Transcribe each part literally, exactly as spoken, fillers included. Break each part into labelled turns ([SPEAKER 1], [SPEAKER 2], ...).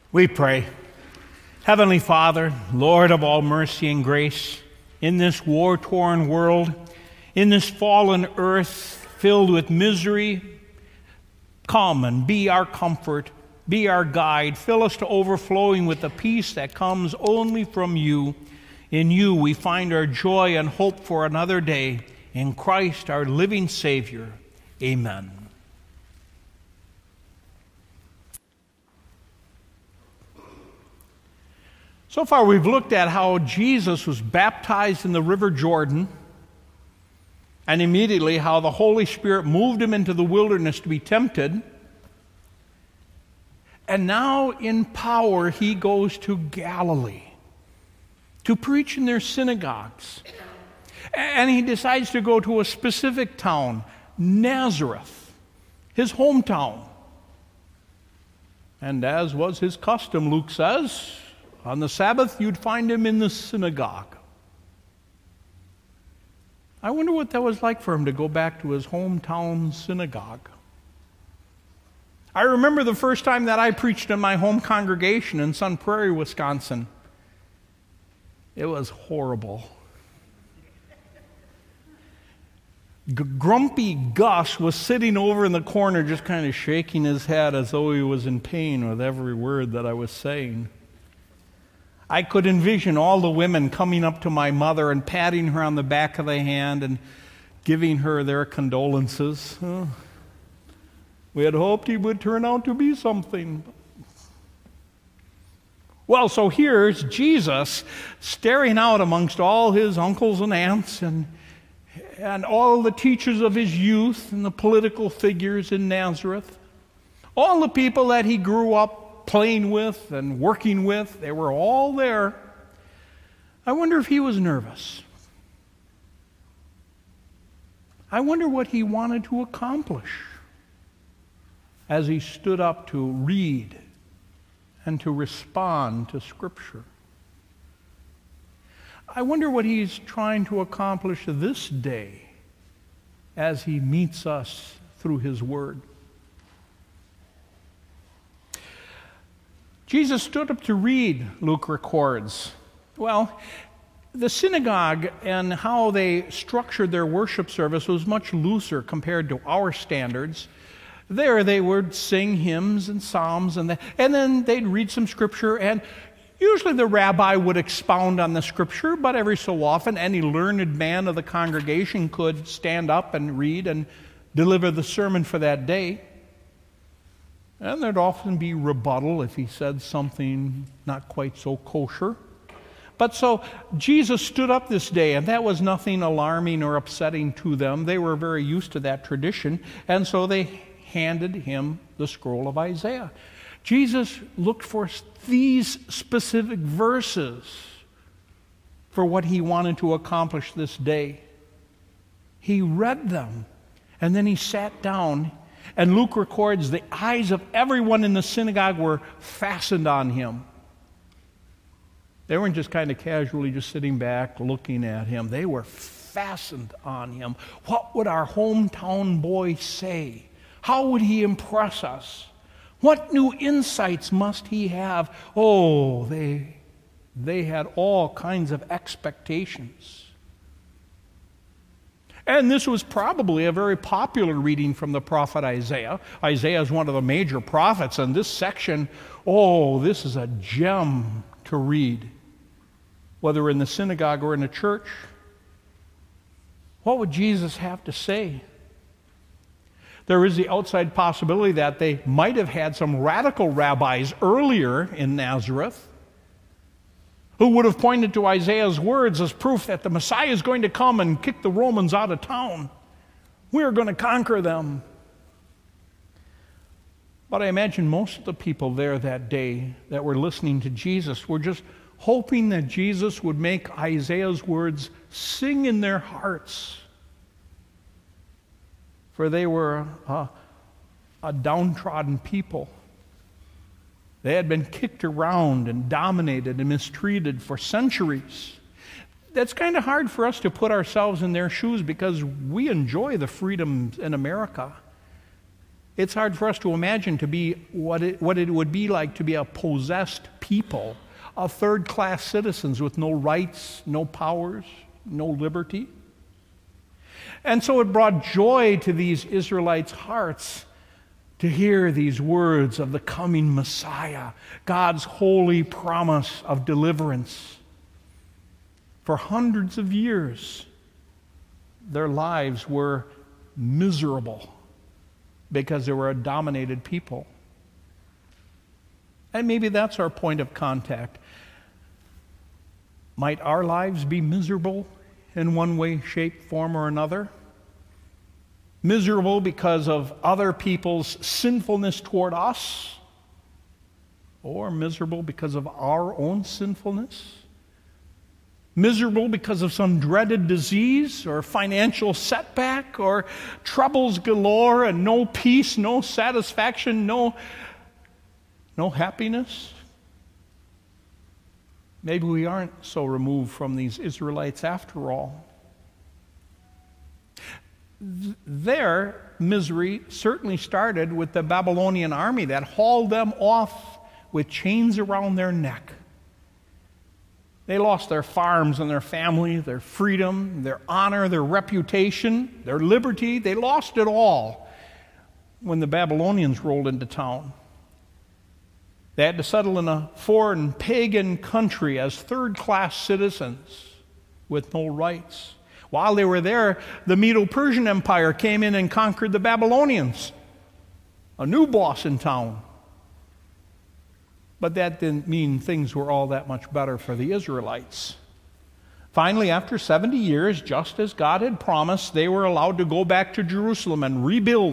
[SPEAKER 1] We pray. Heavenly Father, Lord of all mercy and grace, in this war-torn world, in this fallen earth filled with misery, come and be our comfort, be our guide. Fill us to overflowing with the peace that comes only from you. In you we find our joy and hope for another day. In Christ, our living Savior. Amen. So far, we've looked at how Jesus was baptized in the River Jordan, and immediately how the Holy Spirit moved him into the wilderness to be tempted. And now, in power, he goes to Galilee to preach in their synagogues. And he decides to go to a specific town, Nazareth, his hometown. And as was his custom, Luke says, on the Sabbath, you'd find him in the synagogue. I wonder what that was like for him to go back to his hometown synagogue. I remember the first time that I preached in my home congregation in Sun Prairie, Wisconsin. It was horrible. G- Grumpy Gus was sitting over in the corner just kind of shaking his head as though he was in pain with every word that I was saying. I could envision all the women coming up to my mother and patting her on the back of the hand and giving her their condolences. Oh, we had hoped he would turn out to be something. Well, so here's Jesus staring out amongst all his uncles and aunts and, and all the teachers of his youth and the political figures in Nazareth. All the people that he grew up playing with and working with, they were all there. I wonder if he was nervous. I wonder what he wanted to accomplish as he stood up to read and to respond to Scripture. I wonder what he's trying to accomplish this day as he meets us through his Word. Jesus stood up to read, Luke records. Well, the synagogue and how they structured their worship service was much looser compared to our standards. There they would sing hymns and psalms, and, the, and then they'd read some scripture, and usually the rabbi would expound on the scripture, but every so often any learned man of the congregation could stand up and read and deliver the sermon for that day. And there'd often be rebuttal if he said something not quite so kosher. But so Jesus stood up this day, and that was nothing alarming or upsetting to them. They were very used to that tradition, and so they handed him the scroll of Isaiah. Jesus looked for these specific verses for what he wanted to accomplish this day. He read them, and then he sat down. And Luke records the eyes of everyone in the synagogue were fastened on him. They weren't just kind of casually just sitting back looking at him. They were fastened on him. What would our hometown boy say? How would he impress us? What new insights must he have? Oh, they, they had all kinds of expectations. And this was probably a very popular reading from the prophet Isaiah. Isaiah is one of the major prophets, and this section, oh, this is a gem to read, whether in the synagogue or in the church. What would Jesus have to say? There is the outside possibility that they might have had some radical rabbis earlier in Nazareth who would have pointed to Isaiah's words as proof that the Messiah is going to come and kick the Romans out of town. We're going to conquer them. But I imagine most of the people there that day that were listening to Jesus were just hoping that Jesus would make Isaiah's words sing in their hearts. For they were a, a downtrodden people. They had been kicked around and dominated and mistreated for centuries. That's kind of hard for us to put ourselves in their shoes because we enjoy the freedoms in America. It's hard for us to imagine to be what it, what it would be like to be a possessed people, of third-class citizens with no rights, no powers, no liberty. And so it brought joy to these Israelites' hearts to hear these words of the coming Messiah, God's holy promise of deliverance. For hundreds of years, their lives were miserable because they were a dominated people. And maybe that's our point of contact. Might our lives be miserable in one way, shape, form, or another? Miserable because of other people's sinfulness toward us? Or miserable because of our own sinfulness? Miserable because of some dreaded disease or financial setback or troubles galore and no peace, no satisfaction, no, no happiness? Maybe we aren't so removed from these Israelites after all. Their misery certainly started with the Babylonian army that hauled them off with chains around their neck. They lost their farms and their family, their freedom, their honor, their reputation, their liberty. They lost it all when the Babylonians rolled into town. They had to settle in a foreign pagan country as third-class citizens with no rights. While they were there, the Medo-Persian Empire came in and conquered the Babylonians, a new boss in town. But that didn't mean things were all that much better for the Israelites. Finally, after seventy years, just as God had promised, they were allowed to go back to Jerusalem and rebuild.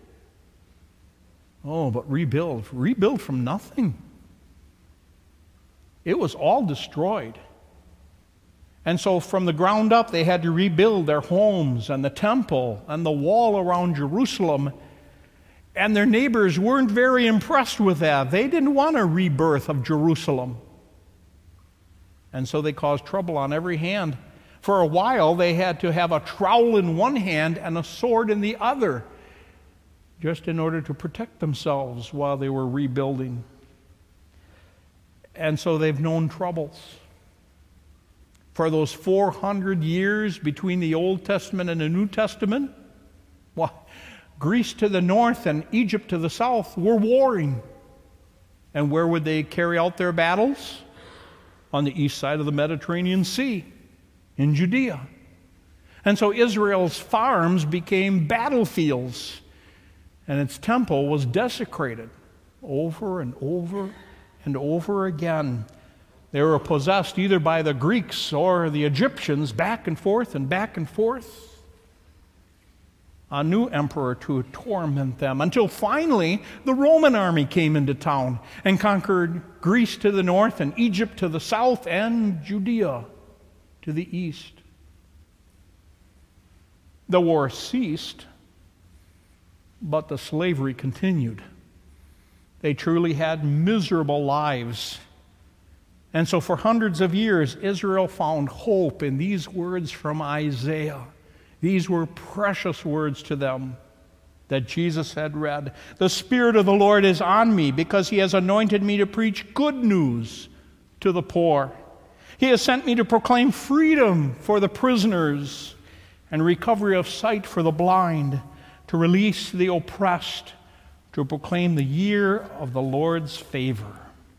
[SPEAKER 1] Oh, but rebuild. Rebuild from nothing. It was all destroyed. And so from the ground up, they had to rebuild their homes and the temple and the wall around Jerusalem. And their neighbors weren't very impressed with that. They didn't want a rebirth of Jerusalem. And so they caused trouble on every hand. For a while, they had to have a trowel in one hand and a sword in the other, just in order to protect themselves while they were rebuilding. And so they've known troubles. For those four hundred years between the Old Testament and the New Testament, well, Greece to the north and Egypt to the south were warring. And where would they carry out their battles? On the east side of the Mediterranean Sea, in Judea. And so Israel's farms became battlefields, and its temple was desecrated over and over and over again. They were possessed either by the Greeks or the Egyptians, back and forth and back and forth. A new emperor to torment them, until finally the Roman army came into town and conquered Greece to the north and Egypt to the south and Judea to the east. The war ceased, but the slavery continued. They truly had miserable lives. And so for hundreds of years, Israel found hope in these words from Isaiah. These were precious words to them that Jesus had read. The Spirit of the Lord is on me because He has anointed me to preach good news to the poor. He has sent me to proclaim freedom for the prisoners and recovery of sight for the blind, to release the oppressed, to proclaim the year of the Lord's favor.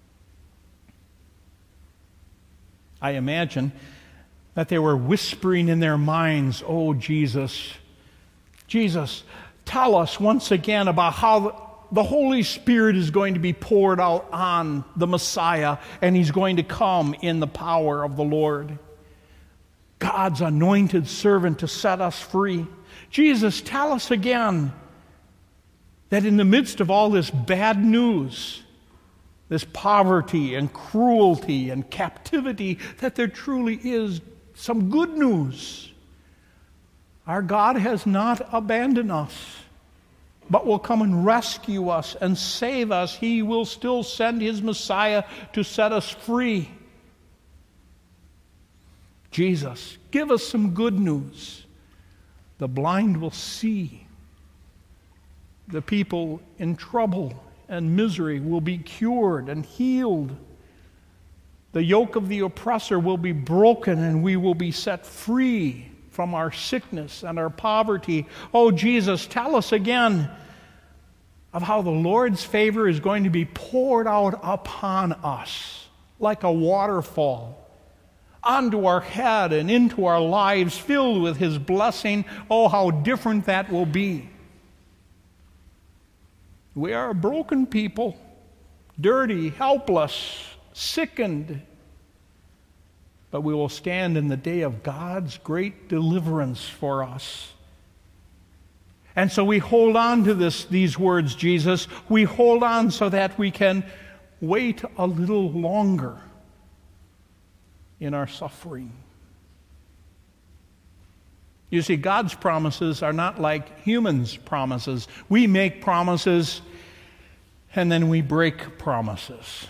[SPEAKER 1] I imagine that they were whispering in their minds, "Oh, Jesus, Jesus, tell us once again about how the Holy Spirit is going to be poured out on the Messiah, and He's going to come in the power of the Lord. God's anointed servant to set us free. Jesus, tell us again that in the midst of all this bad news, this poverty and cruelty and captivity, that there truly is some good news. Our God has not abandoned us, but will come and rescue us and save us. He will still send His Messiah to set us free. Jesus, give us some good news. The blind will see. The people in trouble and misery will be cured and healed. The yoke of the oppressor will be broken, and we will be set free from our sickness and our poverty. Oh, Jesus, tell us again of how the Lord's favor is going to be poured out upon us like a waterfall, onto our head and into our lives, filled with His blessing. Oh, how different that will be. We are a broken people, dirty, helpless, sickened, but we will stand in the day of God's great deliverance for us. And so we hold on to this, these words, Jesus. We hold on so that we can wait a little longer in our suffering. You see, God's promises are not like humans' promises. We make promises and then we break promises.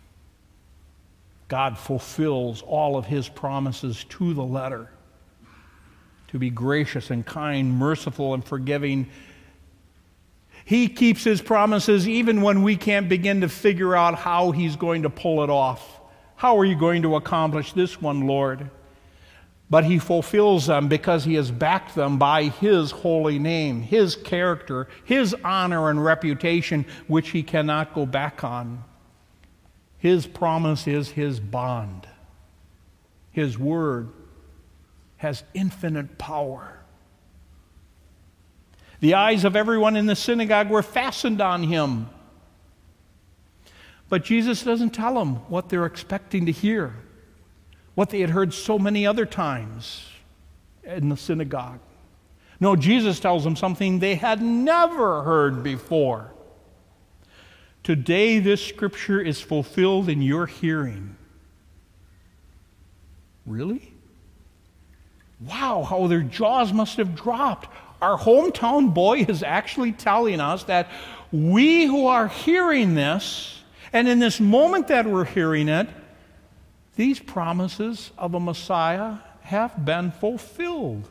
[SPEAKER 1] God fulfills all of His promises to the letter, to be gracious and kind, merciful and forgiving. He keeps His promises even when we can't begin to figure out how He's going to pull it off. How are you going to accomplish this one, Lord? But He fulfills them because He has backed them by His holy name, His character, His honor and reputation, which He cannot go back on. His promise is His bond. His word has infinite power. The eyes of everyone in the synagogue were fastened on Him. But Jesus doesn't tell them what they're expecting to hear, what they had heard so many other times in the synagogue. No, Jesus tells them something they had never heard before. Today, this scripture is fulfilled in your hearing. Really? Wow, how their jaws must have dropped. Our hometown boy is actually telling us that we who are hearing this, and in this moment that we're hearing it, these promises of a Messiah have been fulfilled.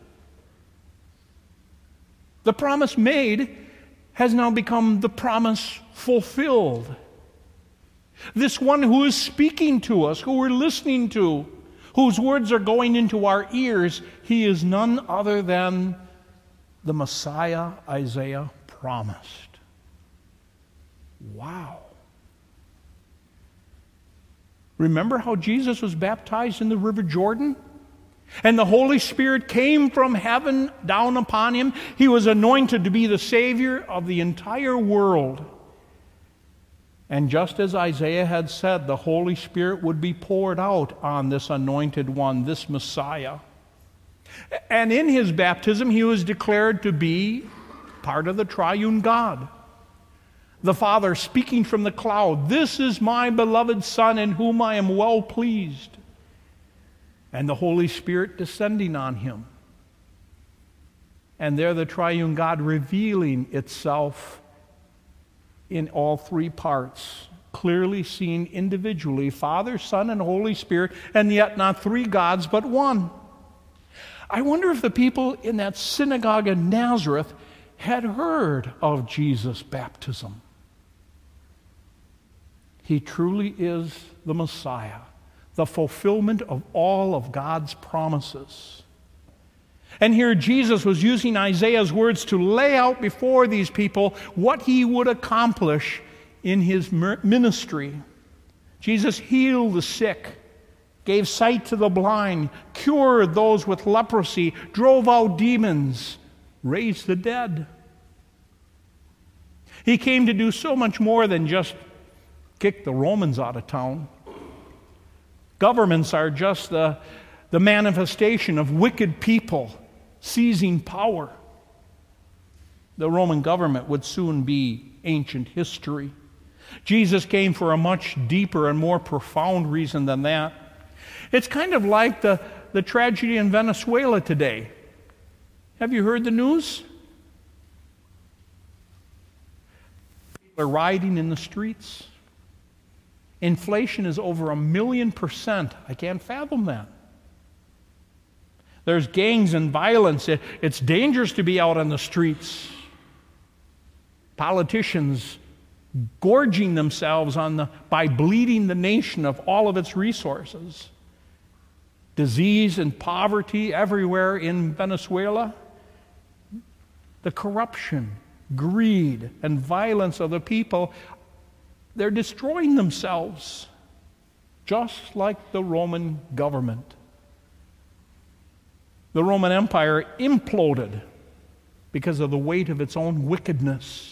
[SPEAKER 1] The promise made has now become the promise fulfilled. This one who is speaking to us, who we're listening to, whose words are going into our ears, He is none other than the Messiah Isaiah promised. Wow. Remember how Jesus was baptized in the River Jordan? And the Holy Spirit came from heaven down upon Him. He was anointed to be the Savior of the entire world. And just as Isaiah had said, the Holy Spirit would be poured out on this anointed one, this Messiah. And in His baptism, He was declared to be part of the triune God. The Father speaking from the cloud, "This is my beloved Son in whom I am well pleased." And the Holy Spirit descending on Him. And there the triune God revealing itself in all three parts, clearly seen individually, Father, Son, and Holy Spirit, and yet not three gods but one. I wonder if the people in that synagogue in Nazareth had heard of Jesus' baptism. He truly is the Messiah, the fulfillment of all of God's promises. And here Jesus was using Isaiah's words to lay out before these people what He would accomplish in His ministry. Jesus healed the sick, gave sight to the blind, cured those with leprosy, drove out demons, raised the dead. He came to do so much more than just kick the Romans out of town. Governments are just the, the manifestation of wicked people seizing power. The Roman government would soon be ancient history. Jesus came for a much deeper and more profound reason than that. It's kind of like the, the tragedy in Venezuela today. Have you heard the news? People are rioting in the streets. Inflation is over a million percent. I can't fathom that. There's gangs and violence. It, it's dangerous to be out on the streets. Politicians gorging themselves on the, by bleeding the nation of all of its resources. Disease and poverty everywhere in Venezuela. The corruption, greed, and violence of the people, they're destroying themselves, just like the Roman government. The Roman Empire imploded because of the weight of its own wickedness.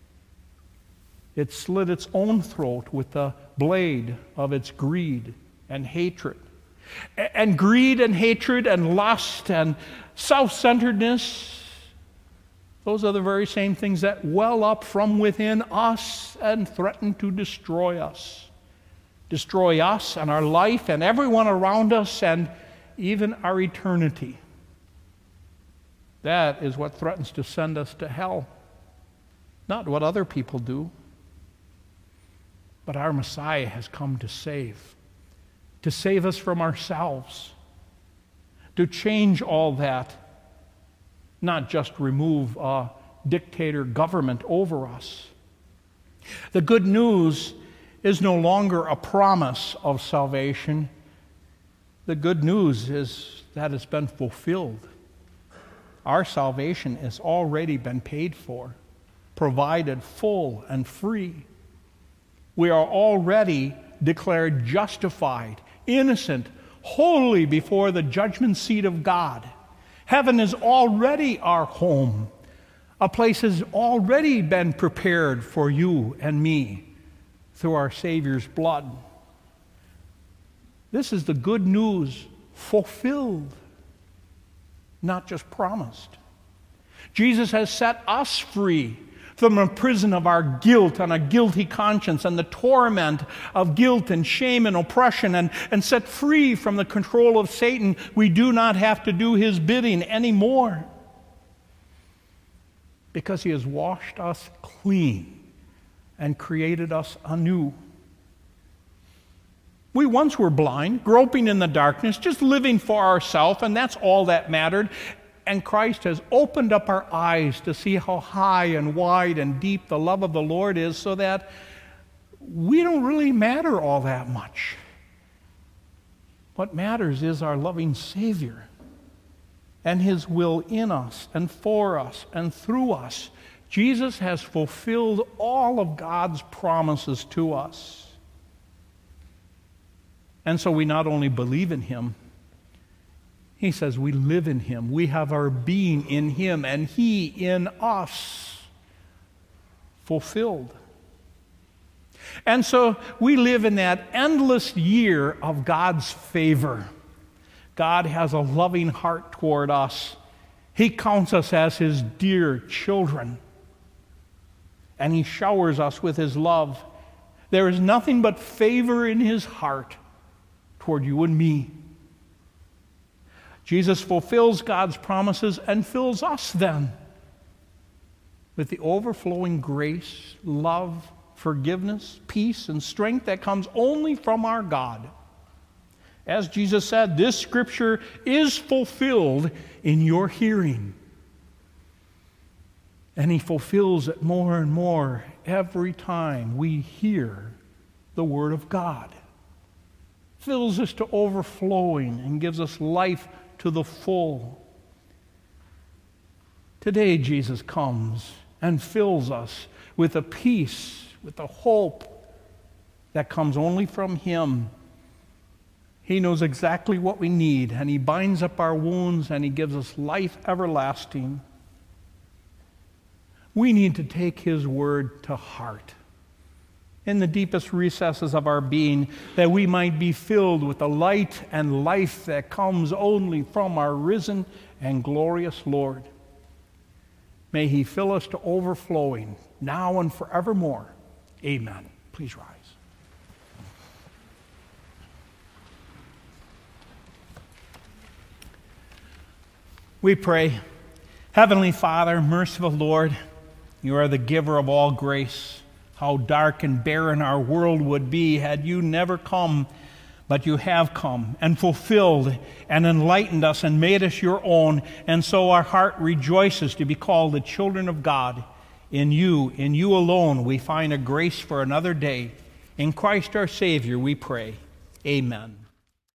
[SPEAKER 1] It slit its own throat with the blade of its greed and hatred. And greed and hatred and lust and self-centeredness, those are the very same things that well up from within us and threaten to destroy us. Destroy us and our life and everyone around us and even our eternity. That is what threatens to send us to hell. Not what other people do. But our Messiah has come to save. To save us from ourselves. To change all that. Not just remove a dictator government over us. The good news is no longer a promise of salvation. The good news is that it's been fulfilled. Our salvation has already been paid for, provided full and free. We are already declared justified, innocent, holy before the judgment seat of God. Heaven is already our home. A place has already been prepared for you and me through our Savior's blood. This is the good news fulfilled, not just promised. Jesus has set us free from the prison of our guilt and a guilty conscience and the torment of guilt and shame and oppression, and, and set free from the control of Satan. We do not have to do his bidding anymore because he has washed us clean and created us anew. We once were blind, groping in the darkness, just living for ourselves, and that's all that mattered. And Christ has opened up our eyes to see how high and wide and deep the love of the Lord is, so that we don't really matter all that much. What matters is our loving Savior and his will in us and for us and through us. Jesus has fulfilled all of God's promises to us. And so we not only believe in him, he says we live in him. We have our being in him, and he in us, fulfilled. And so we live in that endless year of God's favor. God has a loving heart toward us. He counts us as his dear children, and he showers us with his love. There is nothing but favor in his heart toward you and me. Jesus fulfills God's promises and fills us then with the overflowing grace, love, forgiveness, peace, and strength that comes only from our God. As Jesus said, this scripture is fulfilled in your hearing. And he fulfills it more and more every time we hear the word of God. Fills us to overflowing and gives us life to the full. Today, Jesus comes and fills us with a peace, with a hope that comes only from him. He knows exactly what we need, and he binds up our wounds, and he gives us life everlasting. We need to take his word to heart in the deepest recesses of our being, that we might be filled with the light and life that comes only from our risen and glorious Lord. May he fill us to overflowing, now and forevermore. Amen. Please rise. We pray. Heavenly Father, merciful Lord, you are the giver of all grace. How dark and barren our world would be had you never come, but you have come and fulfilled and enlightened us and made us your own, and so our heart rejoices to be called the children of God. In you, in you alone, we find a grace for another day. In Christ our Savior, we pray. Amen.